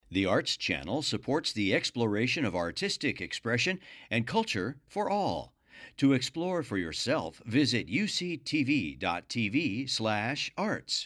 The Arts Channel supports the exploration of artistic expression and culture for all. To explore for yourself, visit uctv.tv/arts.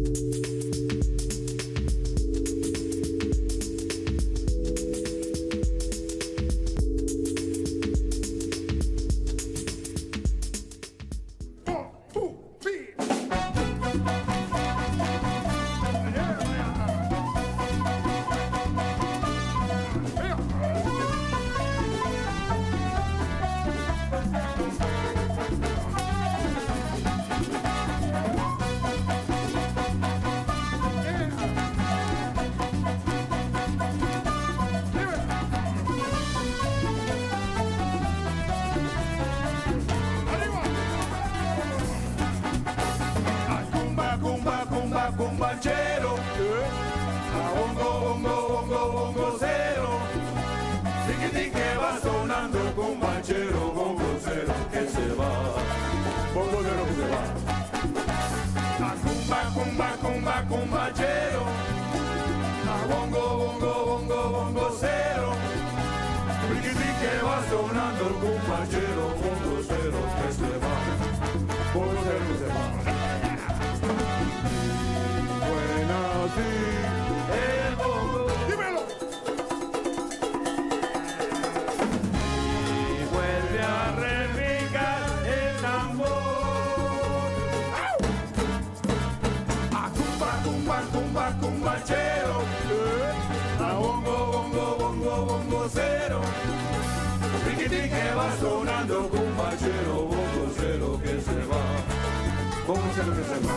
Cumbanchero, a bongo, bongo, bongo, bongocero, tiquitín que va sonando, cumbanchero, bongocero que se va, bongocero que se va. A cumba, cumba, cumba, cumbanchero, a bongo, bongo, bongo, bongocero, tiquitín que va sonando, cumbanchero, bongocero que se va, bongocero que se va. El bongo, dímelo. Y vuelve a repicar el tambor. A cumba, cumba, cumba, cumbanchero. A bongo, bongo, bongo, bongocero. Riquitín que va sonando, cumbanchero, bongocero que se va. Bongocero que se va.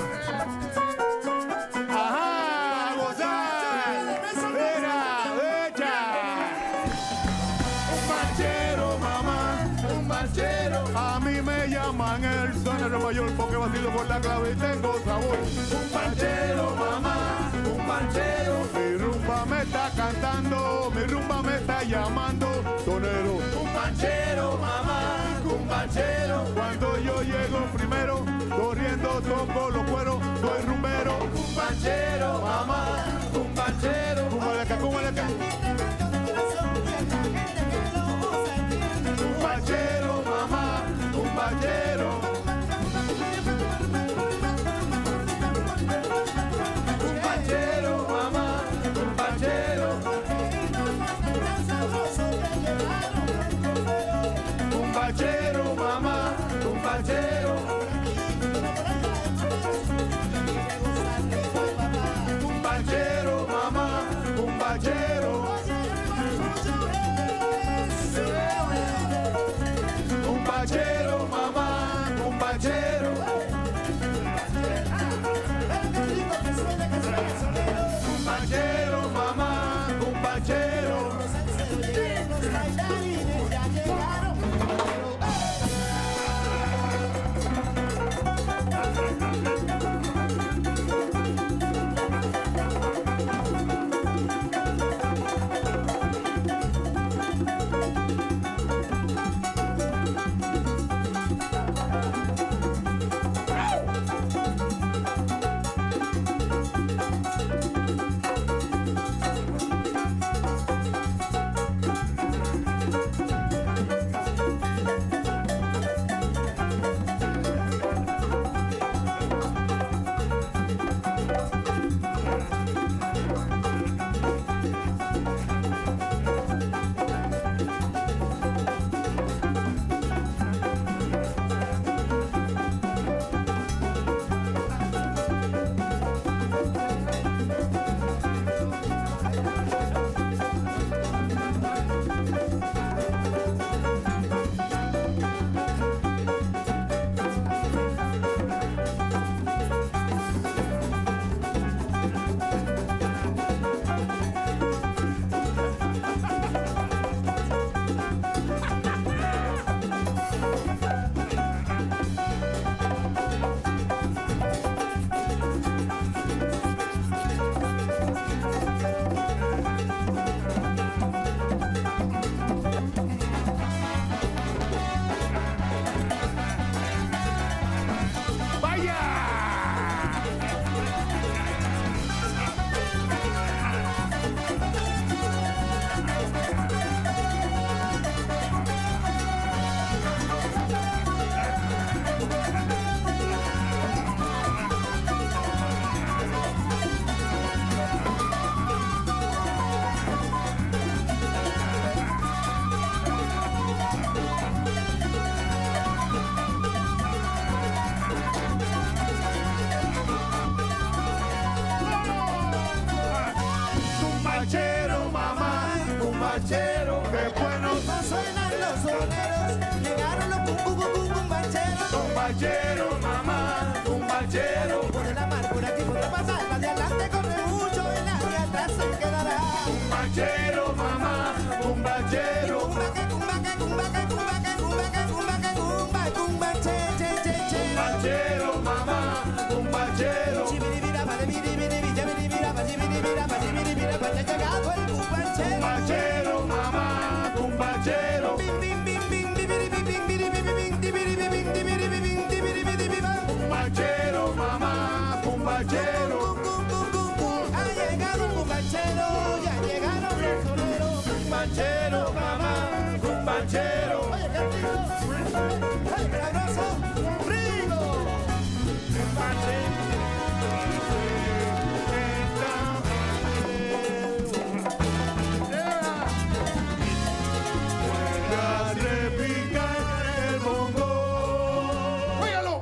A mí me llaman el sonero mayor porque batido por la clave y tengo sabor. Un panchero, mamá, un panchero. Mi rumba me está cantando, mi rumba me está llamando, sonero. Un panchero, mamá, un panchero. Cuando yo llego primero, corriendo toco los cueros, soy rumbero. Un panchero, mamá, un panchero. Cúmale acá, cúmale acá. Un panchero, mamá, un panchero. Un panchero, mamá, un panchero. Un panchero, mamá, un panchero. Un panchero, mamá, un panchero. Cumbachero, mamá, cumbachero. Cumbachero, mamá, cumbachero. Cumbachero, mamá, cumbachero. Cumbachero, mamá, cumbachero. Ha llegado el cumbachero, ya llegaron los soneros. Cumbachero, mamá, cumbachero. Oye, qué rico. Ay, qué sabroso. Rico. Puedas repicar el bongo. ¡Óigalo!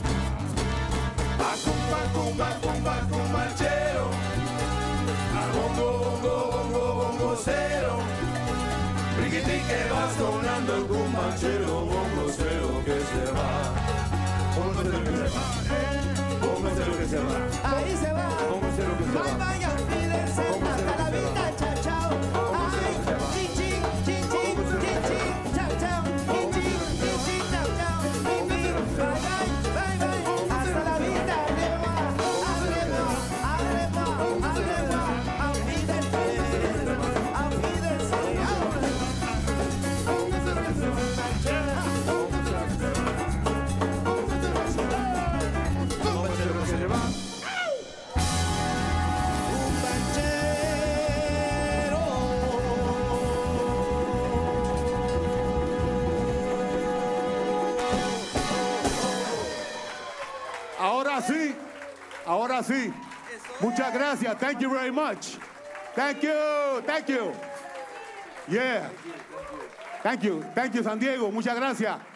A cumba, cumba, cumba, cumbachero. A bongo, bongo, bongo, bongo cero. Riquitín que va sonando el cumbachero, bongo cero que se va. Bongo cero que se va. Bongo cero que se va. Ahí se va. Bongo cero que se va. Bye bye, olvídense. Hasta la vista, chao, chao. Ay, chin, chin, chin, chin, chin, chin, chao, chao. Chin, chin, chin, chin, chao, chao. Bye bye, bye bye. Hasta la vista, arriba, arriba, arriba, arriba. Olvídense, olvídense. Bongo cero que se va. Ahora sí, ahora sí. Muchas gracias. Thank you very much. Thank you, thank you. Yeah. Thank you, San Diego. Muchas gracias.